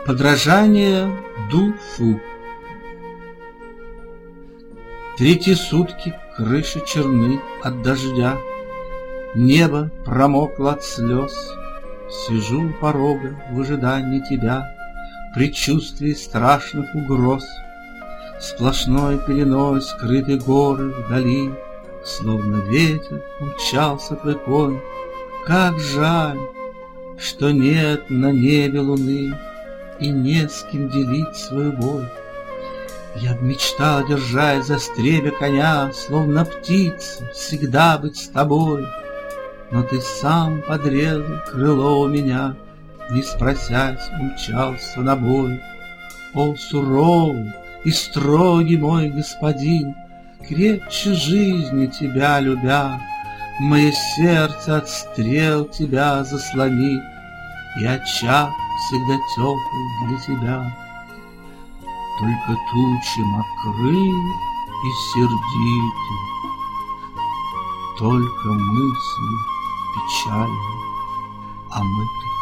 Подражание Ду-Фу. Третьи сутки крыши черны от дождя, Небо промокло от слез. Сижу у порога в ожидании тебя, в предчувствии страшных угроз. Сплошной пеленой скрыты горы вдали, Словно ветер умчался твой конь. Как жаль, что нет на небе луны, И не с кем делить свою боль. Я б мечтал, держась за стремя коня, Словно птица, всегда быть с тобой. Но ты сам подрезал крыло у меня, Не спросясь, умчался на бой. О, суровый и строгий мой господин, Крепче жизни тебя любя, Мое сердце от стрел тебя заслонит, И очаг всегда теплый для тебя. Только тучи мокры и сердиты, Только мысли печальны омыты